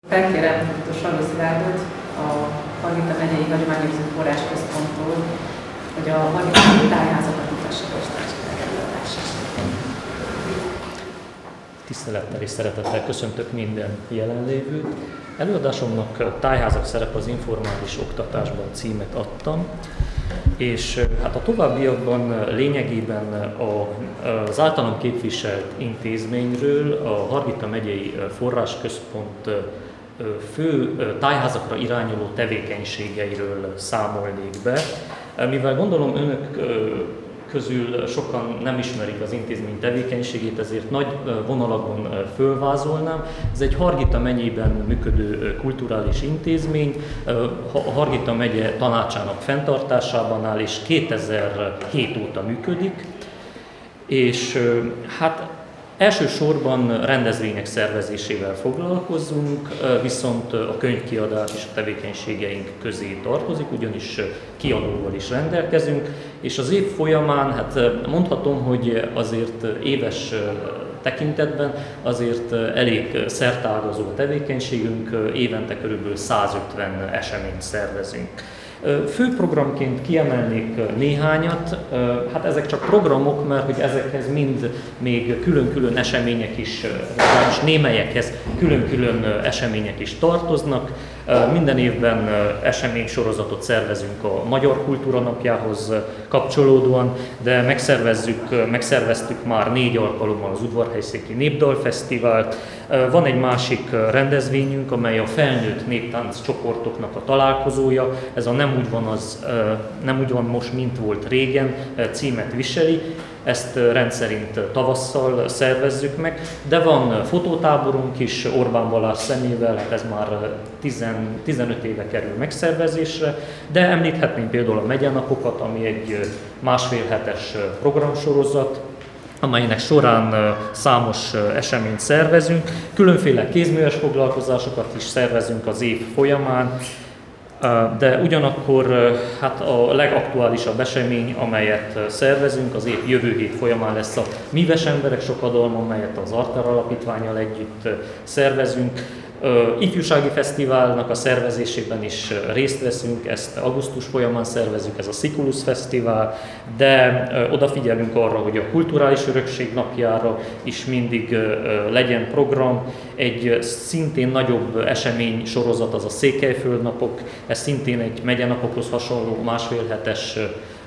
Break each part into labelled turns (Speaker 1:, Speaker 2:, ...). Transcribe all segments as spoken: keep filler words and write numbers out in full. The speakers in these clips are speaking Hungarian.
Speaker 1: Felkérem dr. Saló Szilárdot, a Margita megyei Hagyományőrző Forrásközponttól, hogy a Margita megyei tájházakat mutassa be és tartsa meg előadását.
Speaker 2: Tisztelettel és szeretettel köszöntök minden jelenlévőt. Előadásomnak Tájházak szerepe az informális oktatásban címet adtam, és hát a továbbiakban lényegében az általam képviselt intézményről, a Margita megyei Forrásközpont fő tájházakra irányuló tevékenységeiről számolnék be. Mivel gondolom önök közül sokan nem ismerik az intézmény tevékenységét, ezért nagy vonalakban fölvázolnám. Ez egy Margita megyében működő kulturális intézmény, a Margita megye tanácsának fenntartásában áll, és kétezer-hét óta működik, és hát elsősorban rendezvények szervezésével foglalkozunk, viszont a könyvkiadás is a tevékenységeink közé tartozik, ugyanis kiadóval is rendelkezünk, és az év folyamán, hát mondhatom, hogy azért éves tekintetben azért elég szerteágazó a tevékenységünk, évente körülbelül százötven eseményt szervezünk. Főprogramként kiemelnék néhányat, hát ezek csak programok, mert hogy ezekhez mind még külön-külön események is, és némelyekhez külön-külön események is tartoznak. Minden évben eseménysorozatot szervezünk a Magyar Kultúra Napjához kapcsolódóan, de megszervezzük, megszerveztük már négy alkalommal az Udvarhelyszéki Népdalfesztivált. Van egy másik rendezvényünk, amely a felnőtt néptánc csoportoknak a találkozója. Ez a Nem úgy van, az, nem úgy van most, mint volt régen címet viseli. Ezt rendszerint tavasszal szervezzük meg, de van fotótáborunk is Orbán Balázs szemével, hát ez már tizenöt éve kerül megszervezésre, de említhetném például a megyenapokat, ami egy másfél hetes programsorozat, amelynek során számos eseményt szervezünk, különféle kézműves foglalkozásokat is szervezünk az év folyamán, de ugyanakkor hát a legaktuálisabb esemény, amelyet szervezünk, az év jövő hét folyamán lesz a Műves Emberek Sokadalma, amelyet az Arter Alapítvánnyal együtt szervezünk. Ifjúsági Fesztiválnak a szervezésében is részt veszünk, ezt augusztus folyamán szervezünk, ez a Siculus Fesztivál, de odafigyelünk arra, hogy a Kulturális Örökség napjára is mindig legyen program. Egy szintén nagyobb esemény sorozat az a Székelyföld napok, ez szintén egy megyenapokhoz hasonló másfél hetes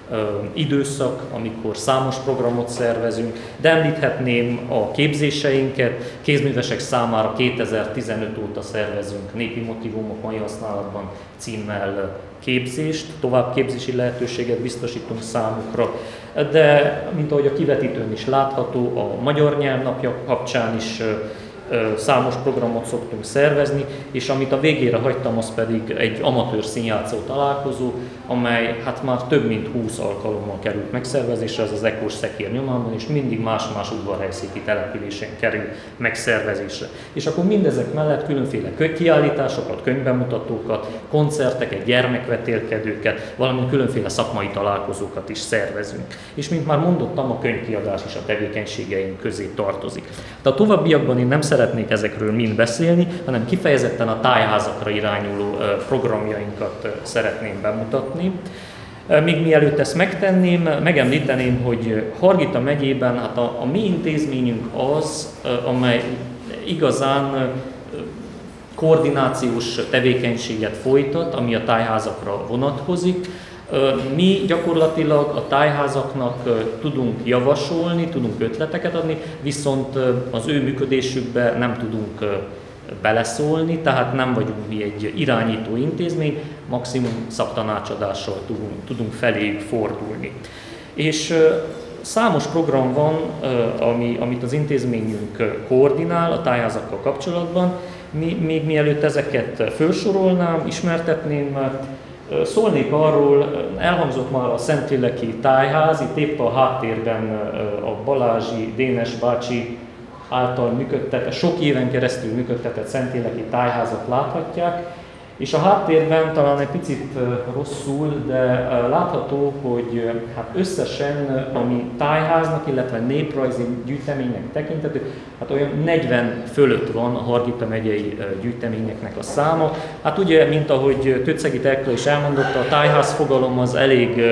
Speaker 2: időszak, amikor számos programot szervezünk, de említhetném a képzéseinket. Kézművesek számára kétezer-tizenöt óta szervezünk népi motívumok mai használatban címmel képzést, továbbképzési lehetőséget biztosítunk számukra, de mint ahogy a kivetítőn is látható, a Magyar Nyelvnapja kapcsán is számos programot szoktunk szervezni, és amit a végére hagytam, az pedig egy amatőr színjátszó találkozó, amely hát már több mint húsz alkalommal került megszervezésre, ez az Ekós Szekér nyomában, és mindig más-más udvarhelyszéki településen kerül megszervezésre. És akkor mindezek mellett különféle kiállításokat, könyvbemutatókat, koncerteket, gyermekvetélkedőket, valamint különféle szakmai találkozókat is szervezünk. És mint már mondottam, a könyvkiadás is a tevékenységeink közé tartozik. De a továbbiakban én nem szeretnék ezekről mind beszélni, hanem kifejezetten a tájházakra irányuló programjainkat szeretném bemutatni. Még mielőtt ezt megtenném, megemlíteném, hogy Margita megyében hát a, a mi intézményünk az, amely igazán koordinációs tevékenységet folytat, ami a tájházakra vonatkozik. Mi gyakorlatilag a tájházaknak tudunk javasolni, tudunk ötleteket adni, viszont az ő működésükbe nem tudunk beleszólni, tehát nem vagyunk mi egy irányító intézmény, maximum szaktanácsadással tudunk, tudunk feléjük fordulni. És számos program van, ami, amit az intézményünk koordinál a tájházakkal kapcsolatban. Mi, még mielőtt ezeket felsorolnám, ismertetném, szólnék arról, elhangzott már a Szentléleki Tájház, itt épp a háttérben a Balázsi Dénes bácsi által működtetett, sok éven keresztül működtetett Szentléleki Tájházat láthatják. És a háttérben talán egy picit rosszul, de látható, hogy hát összesen, ami tájháznak, illetve néprajzi gyűjteménynek tekintető, hát olyan negyven fölött van a Hargita megyei gyűjteményeknek a száma. Hát ugye, mint ahogy Töcegi Tekla is elmondotta, a tájház fogalom az elég,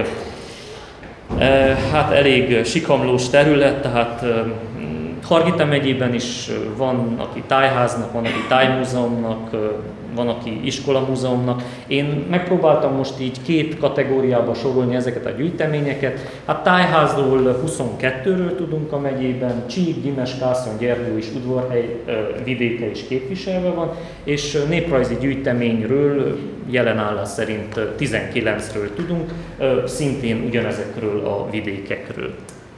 Speaker 2: hát elég sikamlós terület, tehát Hargita megyében is van, aki tájháznak, van, aki tájmúzeumnak, van, aki iskolamúzeumnak. Én megpróbáltam most így két kategóriába sorolni ezeket a gyűjteményeket. Hát tájházról huszonkettőről tudunk a megyében, Csík, Gimes, Kászon, Gyergyó és Udvarhely vidéke is képviselve van, és néprajzi gyűjteményről jelen állás szerint tizenkilencről tudunk, szintén ugyanezekről a vidékekről.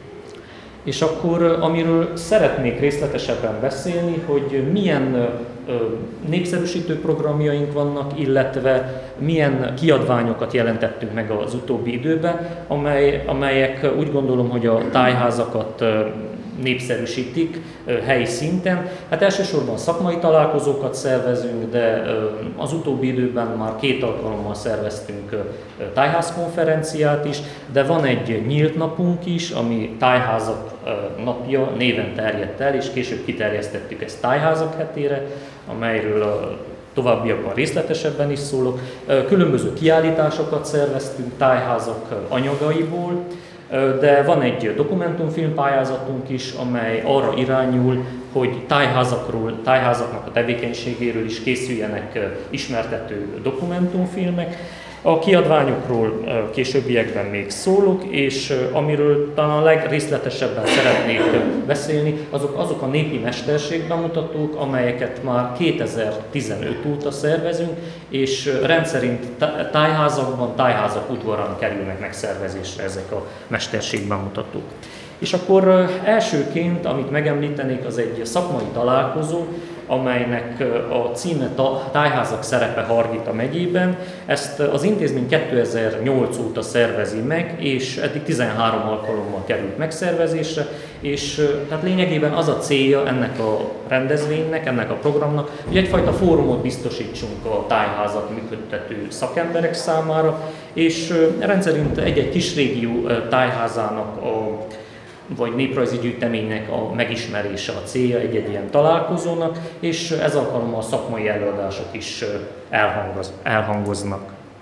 Speaker 2: És akkor, amiről szeretnék részletesebben beszélni, hogy milyen népszerűsítő programjaink vannak, illetve milyen kiadványokat jelentettünk meg az utóbbi időben, amely, amelyek úgy gondolom, hogy a tájházakat népszerűsítik helyi szinten. Hát elsősorban szakmai találkozókat szervezünk, de az utóbbi időben már két alkalommal szerveztünk tájházkonferenciát is, de van egy nyílt napunk is, ami Tájházak napja néven terjedt el, és később kiterjesztettük ezt Tájházak hetére, amelyről a továbbiakban részletesebben is szólok. Különböző kiállításokat szerveztünk tájházak anyagaiból, de van egy dokumentumfilm pályázatunk is, amely arra irányul, hogy tájházakról, tájházaknak a tevékenységéről is készüljenek ismertető dokumentumfilmek. A kiadványokról későbbiekben még szólok, és amiről talán a legrészletesebben szeretnék beszélni, azok, azok a népi mesterségbemutatók, amelyeket már kétezer-tizenöt óta szervezünk, és rendszerint tájházakban, tájházak udvarán kerülnek megszervezésre ezek a mesterségbemutatók. És akkor elsőként, amit megemlítenék, az egy szakmai találkozó, amelynek a címe Tájházak szerepe Hargita megyében. Ezt az intézmény kétezer-nyolc óta szervezi meg, és eddig tizenhárom alkalommal került megszervezésre, és tehát lényegében az a célja ennek a rendezvénynek, ennek a programnak, hogy egyfajta fórumot biztosítsunk a tájházat működtető szakemberek számára, és rendszerint egy-egy kis régió tájházának a vagy néprajzi gyűjteménynek a megismerése a célja egy-egy ilyen találkozónak, és ez alkalommal szakmai előadások is elhangoz, elhangoznak.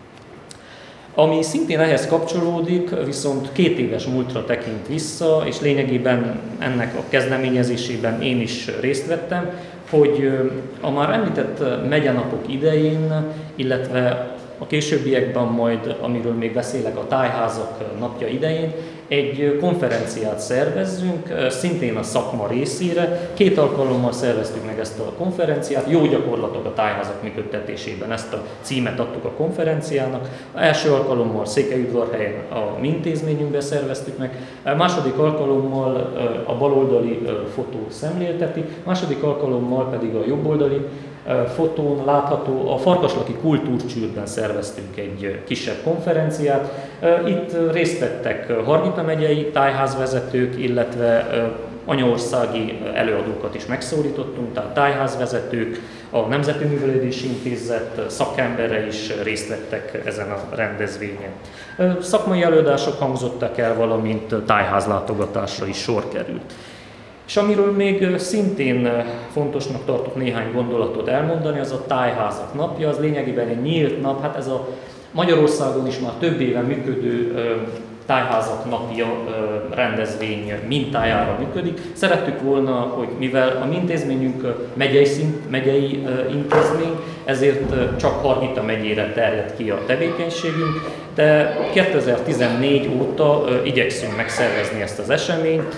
Speaker 2: Ami szintén ehhez kapcsolódik, viszont két éves múltra tekint vissza, és lényegében ennek a kezdeményezésében én is részt vettem, hogy a már említett megyenapok idején, illetve a későbbiekben majd, amiről még beszélek, a tájházak napja idején, egy konferenciát szervezzünk, szintén a szakma részére. Két alkalommal szerveztük meg ezt a konferenciát, jó gyakorlatok a tájházak működtetésében, ezt a címet adtuk a konferenciának. A első alkalommal Székelyudvarhelyen a mi intézményünkben szerveztük meg, a második alkalommal a baloldali fotó szemlélteti, a második alkalommal pedig a jobboldali fotón látható, a Farkaslaki Kultúrcsűrben szerveztünk egy kisebb konferenciát. Itt részt vettek Hargita megyei tájházvezetők, illetve anyaországi előadókat is megszólítottunk, tehát tájházvezetők, a Nemzeti Művelődési Intézet szakembere is részt vettek ezen a rendezvényen. Szakmai előadások hangzottak el, valamint tájházlátogatásra is sor került. És amiről még szintén fontosnak tartok néhány gondolatot elmondani, az a Tájházak napja, az lényegében egy nyílt nap, hát ez a Magyarországon is már több éve működő Tájházak napja rendezvény mintájára működik. Szerettük volna, hogy mivel a mi intézményünk megyei, szint, megyei intézmény, ezért csak Hargita megyére terjed ki a tevékenységünk, de kétezer-tizennégy óta igyekszünk megszervezni ezt az eseményt,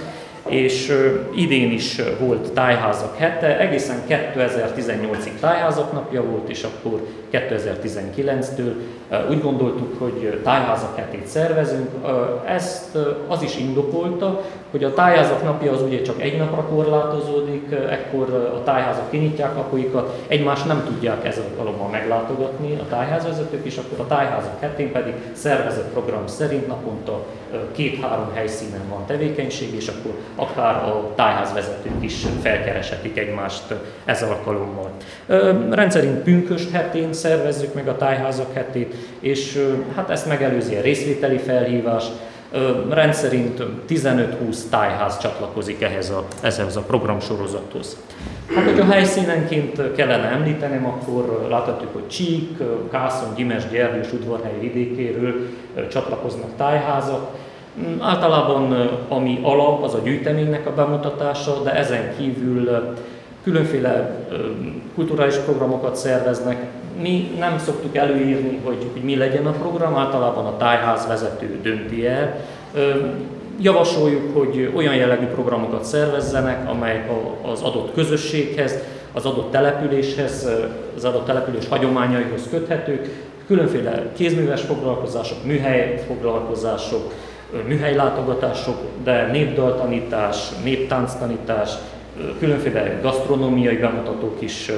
Speaker 2: és idén is volt Tájházak hete, egészen kétezer-tizennyolcig Tájházak napja volt, és akkor kétezer-tizenkilenctől úgy gondoltuk, hogy Tájházak hetét szervezünk. Ezt az is indokolta, hogy a Tájházak napja az ugye csak egy napra korlátozódik, ekkor a tájházak kinyitják kapuikat, egymást nem tudják ez alkalommal meglátogatni a tájházvezetők, és akkor a Tájházak hetén pedig szervezett program szerint naponta két-három helyszínen van tevékenység, és akkor akár a tájházvezetők is felkereshetik egymást ez alkalommal. Rendszerint pünkösd hetén szervezzük meg a tájházak hetét, és hát ezt megelőzi a részvételi felhívás. Rendszerint tizenöt-húsz tájház csatlakozik ehhez a, ehhez a programsorozathoz. Hát, hogyha helyszínenként kellene említenem, akkor láthatjuk, hogy Csík, Kászon, Gyimes, Gyergyős, Udvarhely vidékéről csatlakoznak tájházak. Általában ami alap, az a gyűjteménynek a bemutatása, de ezen kívül különféle kulturális programokat szerveznek. Mi nem szoktuk előírni, hogy, hogy mi legyen a program, általában a tájház vezető dönti el. Javasoljuk, hogy olyan jellegű programokat szervezzenek, amelyek az adott közösséghez, az adott településhez, az adott település hagyományaihoz köthetők, különféle kézműves foglalkozások, műhely foglalkozások, műhelylátogatások, de népdaltanítás, néptánctanítás, különféle gasztronómiai bemutatók is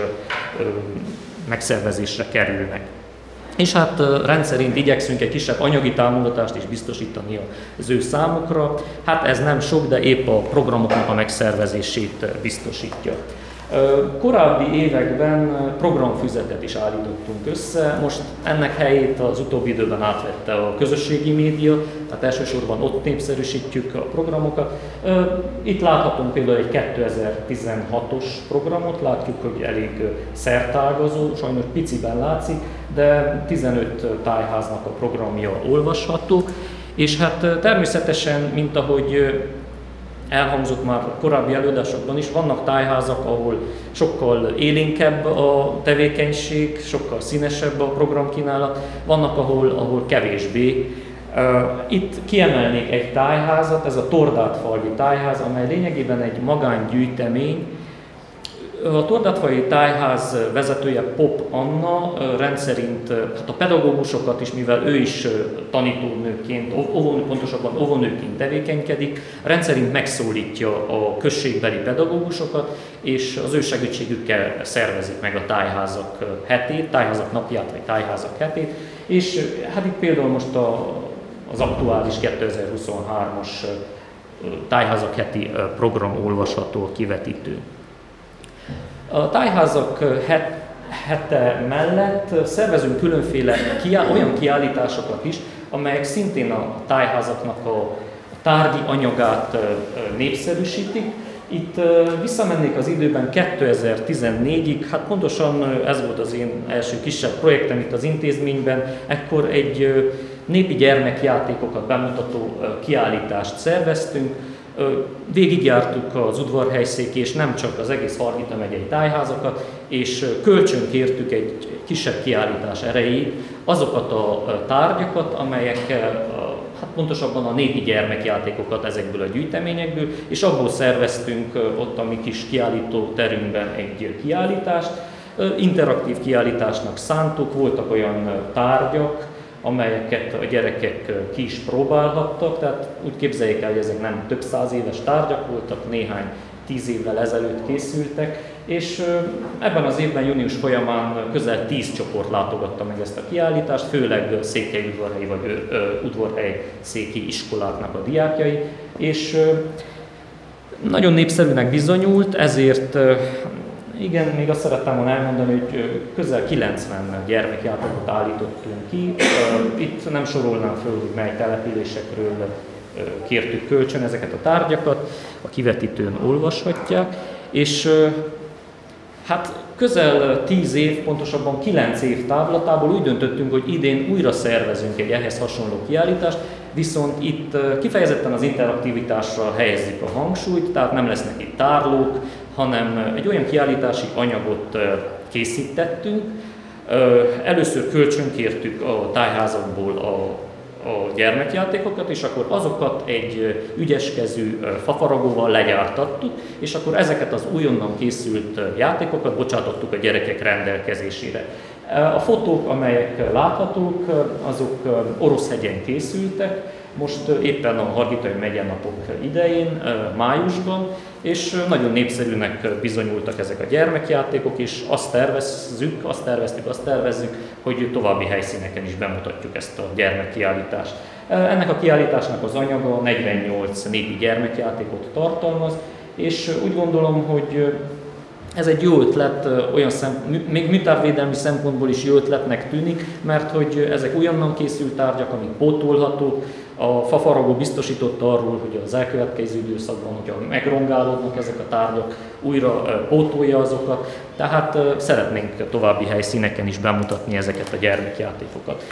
Speaker 2: megszervezésre kerülnek. És hát rendszerint igyekszünk egy kisebb anyagi támogatást is biztosítani az ő számukra. Hát ez nem sok, de épp a programoknak a megszervezését biztosítja. Korábbi években programfüzetet is állítottunk össze, most ennek helyét az utóbbi időben átvette a közösségi média, tehát elsősorban ott népszerűsítjük a programokat. Itt láthatunk például egy kétezer-tizenhatos programot, látjuk, hogy elég szertágazó, sajnos piciben látszik, de tizenöt tájháznak a programja olvasható, és hát természetesen, mint ahogy elhangzott már korábbi előadásokban is, vannak tájházak, ahol sokkal élénkebb a tevékenység, sokkal színesebb a programkínálat, vannak, ahol, ahol kevésbé. Itt kiemelnék egy tájházat, ez a Tordátfalvi tájház, amely lényegében egy magángyűjtemény. A Tordátfalvi tájház vezetője Pop Anna rendszerint hát a pedagógusokat is, mivel ő is tanítónőként, óvon, pontosabban óvonőként tevékenykedik, rendszerint megszólítja a községbeli pedagógusokat, és az ő segítségükkel szervezik meg a tájházak hetét, tájházak napját vagy tájházak hetét, és hát itt például most a, az aktuális kétezer-huszonhármas tájházak heti program olvasható a kivetítőn. A tájházak het, hete mellett szervezünk különféle kiáll, olyan kiállításokat is, amelyek szintén a tájházaknak a tárgyi anyagát népszerűsítik. Itt visszamennék az időben kétezer-tizennégyig, hát pontosan ez volt az én első kisebb projektem itt az intézményben, ekkor egy népi gyermekjátékokat bemutató kiállítást szerveztünk. Végigjártuk az udvarhelyszéki és nem csak az egész Hargita megyei tájházakat, és kölcsönkértük egy kisebb kiállítás erejéig azokat a tárgyakat, amelyek hát pontosabban a népi gyermekjátékokat ezekből a gyűjteményekből, és abból szerveztünk ott a mi kis kiállító terünkben egy kiállítást. Interaktív kiállításnak szántuk, voltak olyan tárgyak, amelyeket a gyerekek ki is próbálhattak, tehát úgy képzeljék el, hogy ezek nem több száz éves tárgyak voltak, néhány tíz évvel ezelőtt készültek, és ebben az évben június folyamán közel tíz csoport látogatta meg ezt a kiállítást, főleg székelyudvarhelyi vagy udvarhely széki iskoláknak a diákjai, és nagyon népszerűnek bizonyult, ezért igen, még azt szerettem volna elmondani, hogy közel kilencven gyermekjátékot állítottunk ki. Itt nem sorolnám föl, hogy mely településekről kértük kölcsön ezeket a tárgyakat, a kivetítőn olvashatják, és hát közel tíz év, pontosabban kilenc év távlatából úgy döntöttünk, hogy idén újra szervezünk egy ehhez hasonló kiállítást, viszont itt kifejezetten az interaktivitásra helyezzük a hangsúlyt, tehát nem lesznek itt tárlók, hanem egy olyan kiállítási anyagot készítettünk. Először kölcsönkértük a tájházakból a, a gyermekjátékokat, és akkor azokat egy ügyeskezű fafaragóval legyártattuk, és akkor ezeket az újonnan készült játékokat bocsátottuk a gyerekek rendelkezésére. A fotók, amelyek láthatók, azok Oroszhegyen készültek, most éppen a Hargitai Megyenapok idején, májusban, és nagyon népszerűnek bizonyultak ezek a gyermekjátékok, és azt tervezzük, azt terveztük, azt tervezzük, hogy további helyszíneken is bemutatjuk ezt a gyermekkiállítást. Ennek a kiállításnak az anyaga negyvennyolc népi gyermekjátékot tartalmaz, és úgy gondolom, hogy ez egy jó ötlet, olyan szem, még műtárvédelmi szempontból is jó ötletnek tűnik, mert hogy ezek újonnan készült tárgyak, amik pótolhatók. A fafaragó biztosította arról, hogy az elkövetkező időszakban, hogyha megrongálódnak ezek a tárgyak, újra pótolja azokat, tehát szeretnénk további helyszíneken is bemutatni ezeket a gyermekjátékokat.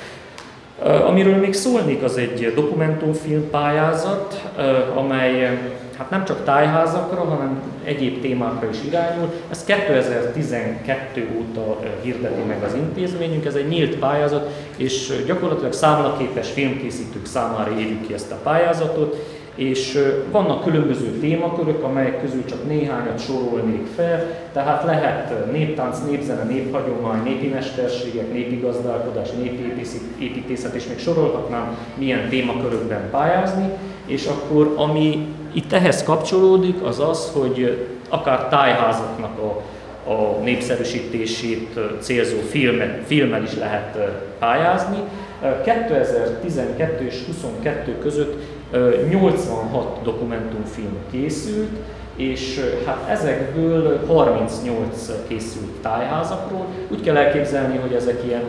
Speaker 2: Amiről még szólnék, az egy dokumentumfilm pályázat, amely hát nem csak tájházakra, hanem egyéb témákra is irányul. Ez kétezer-tizenkettő óta hirdeti meg az intézményünk, ez egy nyílt pályázat, és gyakorlatilag számlaképes filmkészítők számára írjuk ki ezt a pályázatot, és vannak különböző témakörök, amelyek közül csak néhányat sorolnék fel, tehát lehet néptánc, népzene, néphagyomány, népi mesterségek, népi gazdálkodás, népi építészet, és még sorolhatnám milyen témakörökben pályázni, és akkor ami itt ehhez kapcsolódik, az az, hogy akár tájházaknak a, a népszerűsítését célzó filmet, filmmel is lehet pályázni. kétezer-tizenkettő és huszonkettő között nyolcvanhat dokumentumfilm készült, és hát ezekből harmincnyolc készült tájházakról. Úgy kell elképzelni, hogy ezek ilyen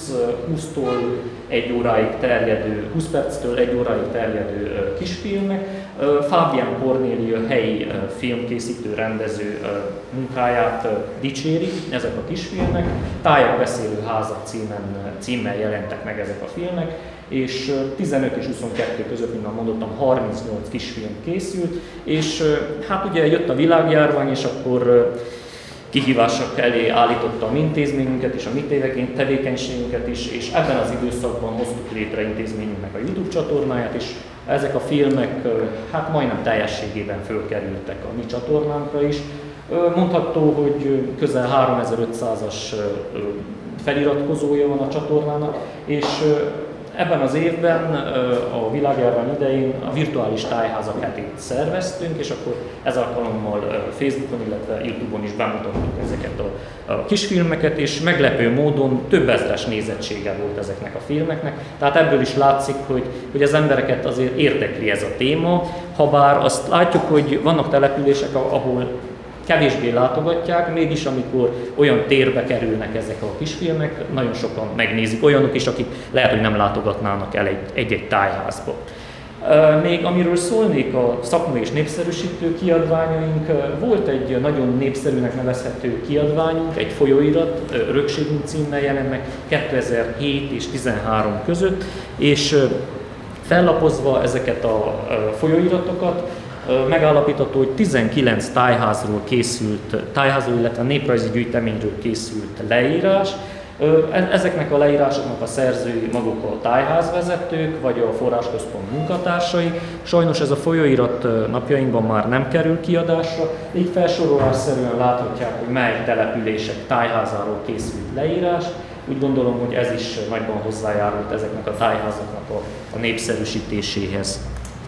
Speaker 2: húsztól egy óráig terjedő, húsz perctől egy óráig terjedő kisfilmek. Fábián Kornélia helyi filmkészítő, rendező munkáját dicsérik ezek a kisfilmek. Tájak beszélő házak címen, címmel jelentek meg ezek a filmek, és tizenöt és huszonkettő között, mint már mondottam, harmincnyolc kisfilm készült, és hát ugye jött a világjárvány, és akkor kihívások elé állította a mi intézményünket és a mi tevékenységünket is, és ebben az időszakban hoztuk létre intézményünknek a YouTube csatornáját, és ezek a filmek hát majdnem teljességében fölkerültek a mi csatornánkra is. Mondható, hogy közel háromezer-ötszázas feliratkozója van a csatornának, és ebben az évben, a világjárvány idején a virtuális tájházak hetét szerveztünk, és akkor ez alkalommal Facebookon, illetve YouTube-on is bemutattuk ezeket a, a kisfilmeket, és meglepő módon több ezres nézettsége volt ezeknek a filmeknek. Tehát ebből is látszik, hogy, hogy az embereket azért érdekli ez a téma, habár azt látjuk, hogy vannak települések, ahol kevésbé látogatják, mégis amikor olyan térbe kerülnek ezek a kisfilmek, nagyon sokan megnézik, olyanok is, akik lehet, hogy nem látogatnának el egy-egy tájházba. Még amiről szólnék, a szakmai és népszerűsítő kiadványaink, volt egy nagyon népszerűnek nevezhető kiadványunk, egy folyóirat, Örökségünk címmel jelent meg kétezer-hét és tizenhárom között, és fellapozva ezeket a folyóiratokat, megállapítható, hogy tizenkilenc tájházról készült, tájházról, illetve néprajzi gyűjteményről készült leírás. Ezeknek a leírásoknak a szerzői maguk a tájházvezetők, vagy a forrásközpont munkatársai. Sajnos ez a folyóirat napjainkban már nem kerül kiadásra, így felsorolásszerűen láthatják, hogy mely települések tájházáról készült leírás. Úgy gondolom, hogy ez is nagyban hozzájárult ezeknek a tájházaknak a, a népszerűsítéséhez.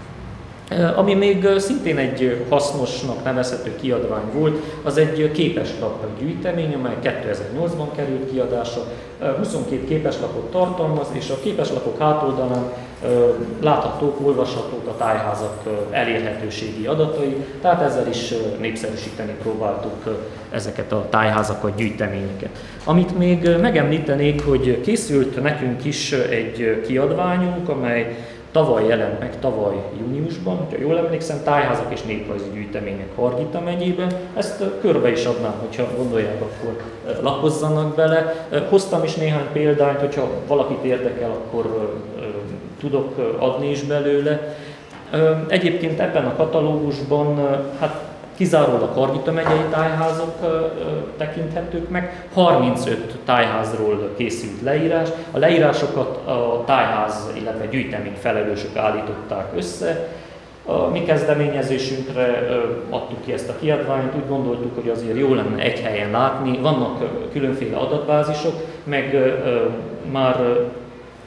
Speaker 2: Ami még szintén egy hasznosnak nevezhető kiadvány volt, az egy képeslap gyűjtemény, amely kétezer-nyolcban került kiadásra, huszonkét képeslapot tartalmaz, és a képeslapok hátoldalán láthatók, olvashatók a tájházak elérhetőségi adatai, tehát ezzel is népszerűsíteni próbáltuk ezeket a tájházakat, gyűjteményeket. Amit még megemlítenék, hogy készült nekünk is egy kiadványunk, amely tavaly jelent meg, tavaly júniusban, hogyha jól emlékszem, tájházak és néprajzi gyűjtemények Hargita megyében. Ezt körbe is adnám, hogyha gondolják, akkor lapozzanak bele. Hoztam is néhány példányt, hogyha valakit érdekel, akkor tudok adni is belőle. Egyébként ebben a katalógusban hát kizárólag Hargita megyei tájházak tekinthetők meg, harmincöt tájházról készült leírás. A leírásokat a tájház, illetve gyűjtemény felelősök állították össze. A mi kezdeményezésünkre adtuk ki ezt a kiadványt, úgy gondoltuk, hogy azért jó lenne egy helyen látni. Vannak különféle adatbázisok, meg már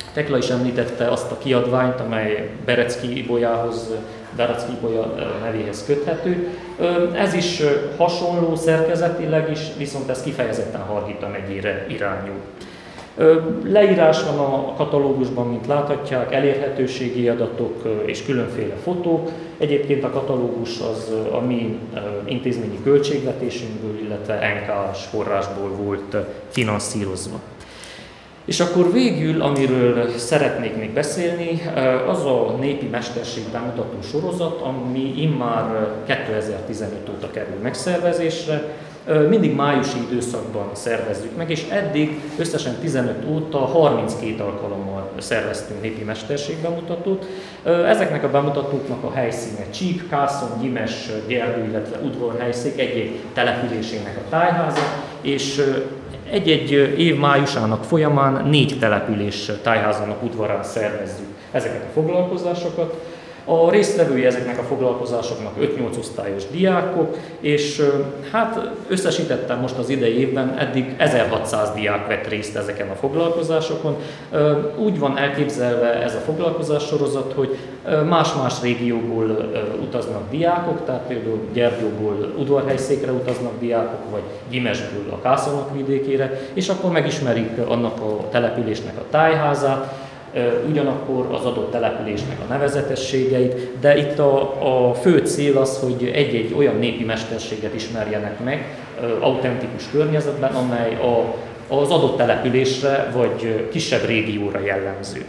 Speaker 2: Tekla is említette azt a kiadványt, amely Berecki Ibolyához, Berecki Ibolya nevéhez köthető. Ez is hasonló szerkezetileg is, viszont ez kifejezetten Hargita megyére irányul. Leírás van a katalógusban, mint láthatják, elérhetőségi adatok és különféle fotók. Egyébként a katalógus az a mi intézményi költségvetésünkből, illetve en ká-s forrásból volt finanszírozva. És akkor végül, amiről szeretnék még beszélni, az a népi mesterség bemutató sorozat, ami immár kétezer-tizenöt óta kerül megszervezésre. Mindig májusi időszakban szervezzük meg, és eddig összesen tizenöt óta harminckét alkalommal szerveztünk népi mesterségbemutatót. Ezeknek a bemutatóknak a helyszíne Csík, Kászon, Gyimes, Gyergyő, illetve udvarhelyszék egy-egy településének a tájháza, és egy-egy év májusának folyamán négy település tájházának udvarán szervezzük ezeket a foglalkozásokat. A résztvevői ezeknek a foglalkozásoknak öt-nyolc osztályos diákok, és hát összesítettem most az idei évben, eddig ezerhatszáz diák vett részt ezeken a foglalkozásokon. Úgy van elképzelve ez a foglalkozássorozat, hogy más-más régióból utaznak diákok, tehát például Gyergyóból udvarhelyszékre utaznak diákok, vagy Gyimesből a Kászonok vidékére, és akkor megismerik annak a településnek a tájházát, ugyanakkor az adott településnek a nevezetességeit, de itt a, a fő cél az, hogy egy-egy olyan népi mesterséget ismerjenek meg autentikus környezetben, amely a, az adott településre vagy kisebb régióra jellemző.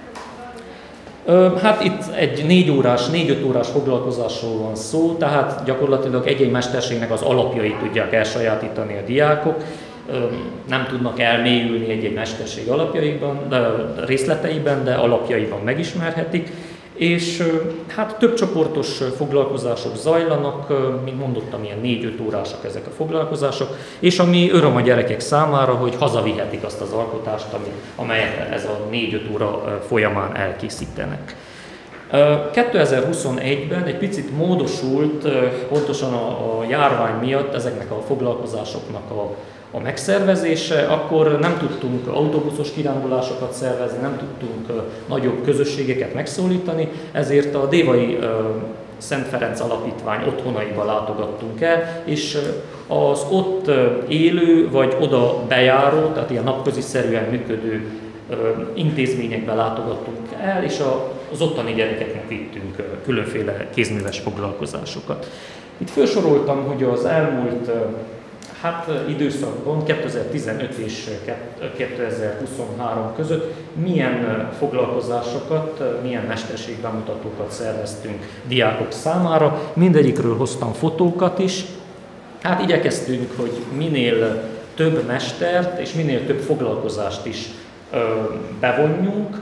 Speaker 2: Hát itt egy négy órás, négy-öt órás foglalkozásról van szó, tehát gyakorlatilag egy-egy mesterségnek az alapjait tudják elsajátítani a diákok, nem tudnak elmélyülni egy-egy mesterség alapjaiban, de részleteiben, de alapjaiban megismerhetik, és hát több csoportos foglalkozások zajlanak, mint mondottam, ilyen négy-öt órásak ezek a foglalkozások, és ami öröm a gyerekek számára, hogy hazavihetik azt az alkotást, amelyet ez a négy-öt óra folyamán elkészítenek. kétezer-huszonegyben egy picit módosult, pontosan a, a járvány miatt ezeknek a foglalkozásoknak a a megszervezése, akkor nem tudtunk autóbuszos kirándulásokat szervezni, nem tudtunk nagyobb közösségeket megszólítani, ezért a Dévai Szent Ferenc Alapítvány otthonaiba látogattunk el, és az ott élő vagy oda bejáró, tehát ilyen napközi-szerűen működő intézményekbe látogattunk el, és az ottani gyerekeknek vittünk különféle kézműves foglalkozásokat. Itt felsoroltam, hogy az elmúlt Hát időszakban kétezer-tizenöt és kétezer-huszonhárom között milyen foglalkozásokat, milyen mesterségbemutatókat szerveztünk diákok számára. Mindegyikről hoztam fotókat is. Hát igyekeztünk, hogy minél több mestert és minél több foglalkozást is bevonjunk.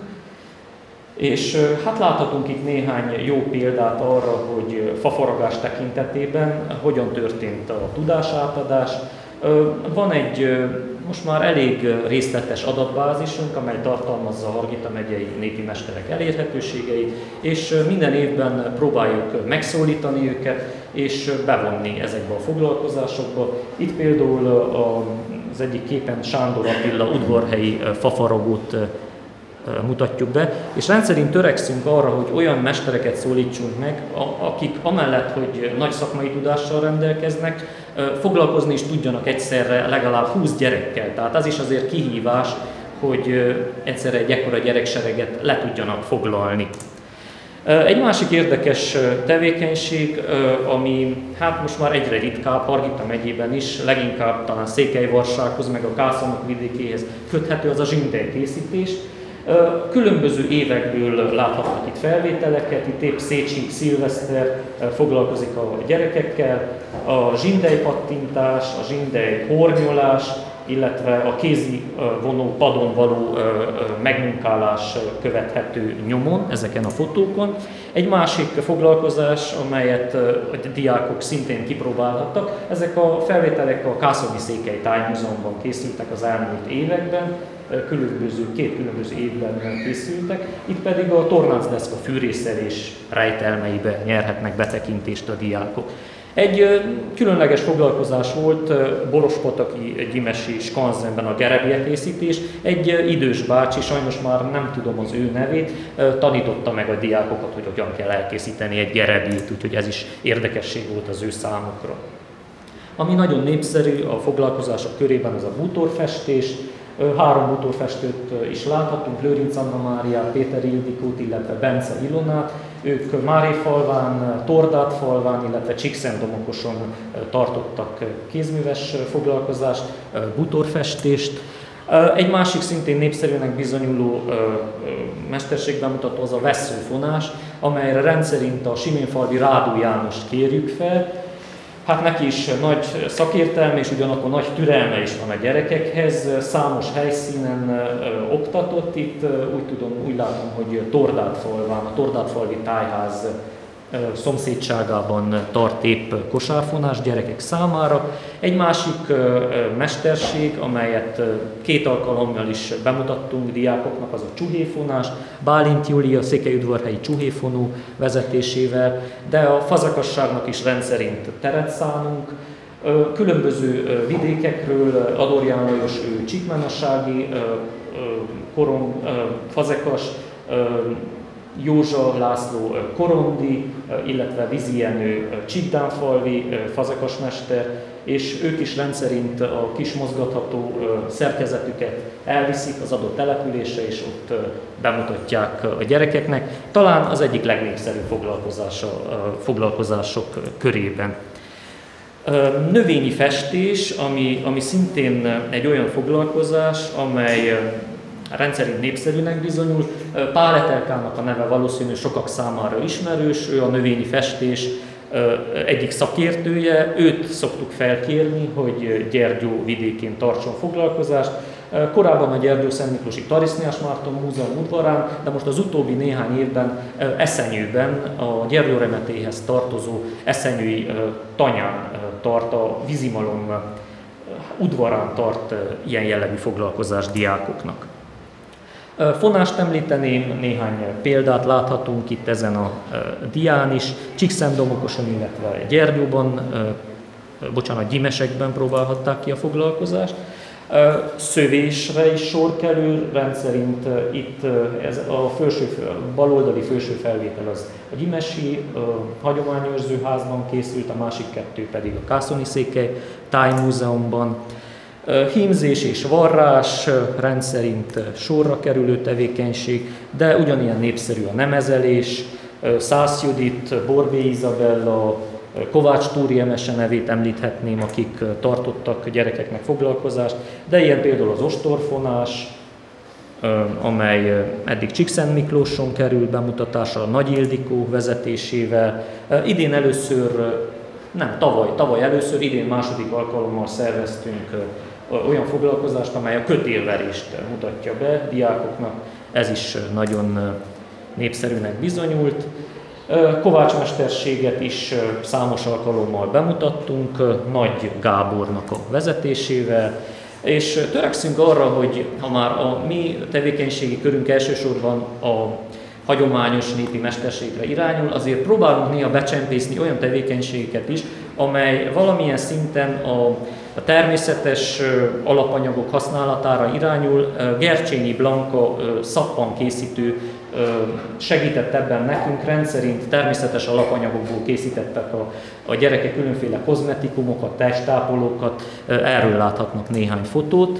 Speaker 2: És hát láthatunk itt néhány jó példát arra, hogy fafaragás tekintetében hogyan történt a tudásátadás. Van egy most már elég részletes adatbázisunk, amely tartalmazza a Hargita megyei népi mesterek elérhetőségeit, és minden évben próbáljuk megszólítani őket és bevonni ezekbe a foglalkozásokba. Itt például az egyik képen Sándor Attila udvarhelyi fafaragót mutatjuk be, és rendszerint törekszünk arra, hogy olyan mestereket szólítsunk meg, akik amellett, hogy nagy szakmai tudással rendelkeznek, foglalkozni is tudjanak egyszerre legalább húsz gyerekkel. Tehát az is azért kihívás, hogy egyszerre egy ekkora gyereksereget le tudjanak foglalni. Egy másik érdekes tevékenység, ami hát most már egyre ritkább, Hargita megyében is, leginkább talán Székelyvarsághoz, meg a Kászonok vidékéhez köthető, az a zsindelykészítés. Különböző évekből láthatnak itt felvételeket, itt épp Széchenyi Szilveszter foglalkozik a gyerekekkel, a zsindelypattintás, a zsindely hornyolás, illetve a kézi vonó padon való megmunkálás követhető nyomon ezeken a fotókon. Egy másik foglalkozás, amelyet a diákok szintén kipróbálhattak, ezek a felvételek a Kászoni Székely Tájmúzeumban készültek az elmúlt években, különböző, két különböző évben készültek, itt pedig a tornácdeszka fűrészelés rejtelmeibe nyerhetnek betekintést a diákok. Egy különleges foglalkozás volt, borospataki gyimesi skanzenben a gerebjekészítés. Egy idős bácsi, sajnos már nem tudom az ő nevét, tanította meg a diákokat, hogy hogyan kell elkészíteni egy gerebjét, úgyhogy ez is érdekesség volt az ő számukra. Ami nagyon népszerű a foglalkozások körében, az a bútorfestés. Három bútorfestőt is láthatunk, Lőrinc Anna Máriát, Péter Ildikót, illetve Bence Ilonát. Ők Márépfalván, Tordátfalván, illetve Csíkszentdomokoson tartottak kézműves foglalkozást, bútorfestést. Egy másik szintén népszerűnek bizonyuló mesterségbemutató az a vesszőfonás, amelyre rendszerint a siménfalvi Rádó Jánost kérjük fel. Hát neki is nagy szakértelme és ugyanakkor nagy türelme is van a gyerekekhez, számos helyszínen ö, oktatott, itt ö, úgy tudom, úgy látom, hogy Tordátfalván, a Tordátfalvi tájház ö, szomszédságában tart épp kosárfonás gyerekek számára. Egy másik ö, ö, mesterség, amelyet ö, két alkalommal is bemutattunk diákoknak, az a csuhéfonás, Bálint Júlia székelyudvarhelyi csuhéfonó vezetésével, de a fazekasságnak is rendszerint teret szánunk. Különböző vidékekről, Adorján Lajos csíkmenassági koron, fazekas, Józsa László korondi, illetve Vizi Jenő csíkdánfalvi fazekasmester, és ők is rendszerint a kis mozgatható szerkezetüket elviszik az adott településre, és ott bemutatják a gyerekeknek. Talán az egyik legnépszerűbb foglalkozása, foglalkozások körében. Növényi festés, ami, ami szintén egy olyan foglalkozás, amely rendszerint népszerűnek bizonyul. Pál Etelkának a neve valószínű sokak számára ismerős, ő a növényi festés egyik szakértője, őt szoktuk felkérni, hogy Gyergyó vidékén tartson foglalkozást. Korábban a Gyergyó-Szent Miklósi Tariszniás Márton Múzeum udvarán, de most az utóbbi néhány évben Eszenyőben, a Gyergyó Remetéhez tartozó eszenyői tanyán tart, a vízimalom udvarán tart ilyen jellegű foglalkozás diákoknak. Fonást említeném, néhány példát láthatunk itt ezen a dián is. Csíkszentdomokoson, illetve Gyergyóban, bocsánat, gyimesekben próbálhatták ki a foglalkozást. Szövésre is sor kerül, rendszerint itt ez a felső, baloldali felső felvétel az a gyimesi hagyományőrző házban készült, a másik kettő pedig a Kászoni-székely Tájmúzeumban. Hímzés és varrás rendszerint sorra kerülő tevékenység, de ugyanilyen népszerű a nemezelés, Szász Judit, Borbély Izabella, Kovács Túri Emese nevét említhetném, akik tartottak gyerekeknek foglalkozást, de ilyen például az ostorfonás, amely eddig Csíkszent Miklóson kerül bemutatásra, a Nagy Ildikó vezetésével. Idén először, nem, tavaly, tavaly először, idén második alkalommal szerveztünk olyan foglalkozást, amely a kötélverést mutatja be diákoknak. Ez is nagyon népszerűnek bizonyult. Kovácsmesterséget is számos alkalommal bemutattunk, Nagy Gábornak a vezetésével, és törekszünk arra, hogy ha már a mi tevékenységi körünk elsősorban a hagyományos népi mesterségre irányul, azért próbálunk néha becsempészni olyan tevékenységeket is, amely valamilyen szinten a, a természetes alapanyagok használatára irányul. Gercsényi Blanka szappankészítő segített ebben nekünk, rendszerint természetes alapanyagokból készítettek a, a gyerekek különféle kozmetikumokat, testápolókat, erről láthatnak néhány fotót.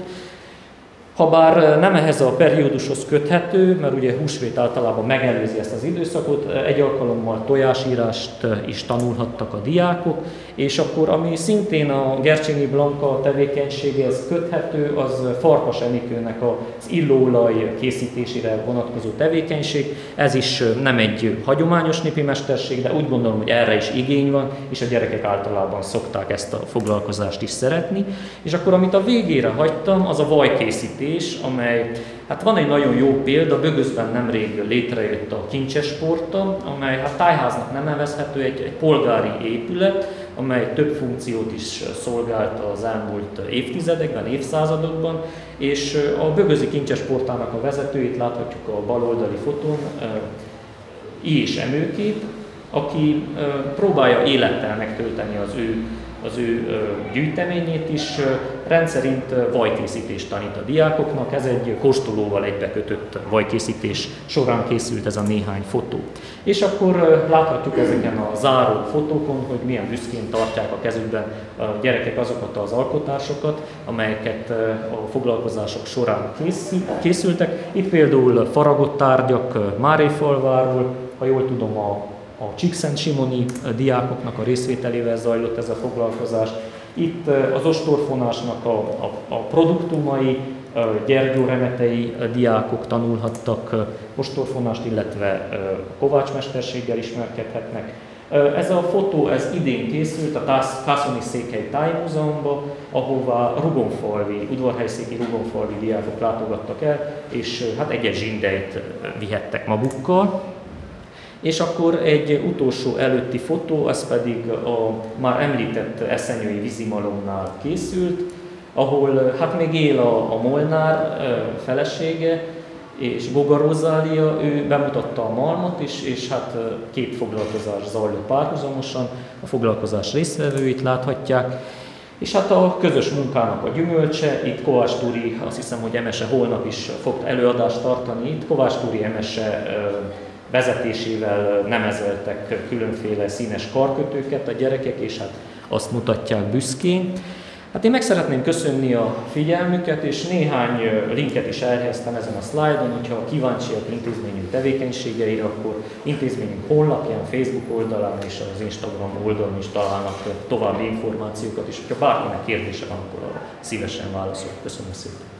Speaker 2: Habár nem ehhez a periódushoz köthető, mert ugye húsvét általában megelőzi ezt az időszakot, egy alkalommal tojásírást is tanulhattak a diákok, és akkor ami szintén a Gercsényi Blanka tevékenységéhez köthető, az Farkas Enikőnek az illóolaj készítésére vonatkozó tevékenység. Ez is nem egy hagyományos népi mesterség, de úgy gondolom, hogy erre is igény van, és a gyerekek általában szokták ezt a foglalkozást is szeretni. És akkor amit a végére hagytam, az a vajkészítés, amely, hát van egy nagyon jó példa, Bögözben nemrég létrejött a Kincses Porta, amely hát tájháznak nem nevezhető, egy, egy polgári épület, amely több funkciót is szolgált az elmúlt évtizedekben, évszázadokban, és a Bögözi Kincses Portának a vezetőjét láthatjuk a baloldali fotón, I. és Emőkép, aki próbálja élettel megtölteni az ő, az ő gyűjteményét is, rendszerint vajkészítést tanít a diákoknak. Ez egy kóstolóval egybekötött vajkészítés során készült ez a néhány fotó. És akkor láthatjuk ezeken a záró fotókon, hogy milyen büszkén tartják a kezükben a gyerekek azokat az alkotásokat, amelyeket a foglalkozások során készültek. Itt például faragott tárgyak Máréfalváról, ha jól tudom, a A Csíkszentsimoni diákoknak a részvételével zajlott ez a foglalkozás. Itt az ostorfonásnak a, a, a produktumai, gyergyóremetei diákok tanulhattak ostorfonást, illetve kovácsmesterséggel ismerkedhetnek. Ez a fotó ez idén készült a Kászoni Székely Tájmúzeumban, ahová rugonfalvi, udvarhelyszéki rugonfalvi diákok látogattak el, és hát egy-egy zsindelyt vihettek magukkal. És akkor egy utolsó előtti fotó, az pedig a már említett eszenyői vízimalomnál készült, ahol hát még él a, a Molnár felesége, és Goga Rozália, ő bemutatta a malmot is, és hát két foglalkozás zajlott párhuzamosan, a foglalkozás résztvevőit láthatják. És hát a közös munkának a gyümölcse, itt Kovács Turi, azt hiszem, hogy Emese holnap is fog előadást tartani, itt Kovács Turi Emese vezetésével nemezeltek különféle színes karkötőket a gyerekek, és hát azt mutatják büszkén. Hát én meg szeretném köszönni a figyelmüket, és néhány linket is elhelyeztem ezen a szlájdon, hogyha kíváncsiak intézményünk tevékenységeire, akkor intézményünk honlapján, Facebook oldalán és az Instagram oldalon is találnak további információkat, és ha bárkinek kérdése van, akkor szívesen válaszolok. Köszönöm szépen!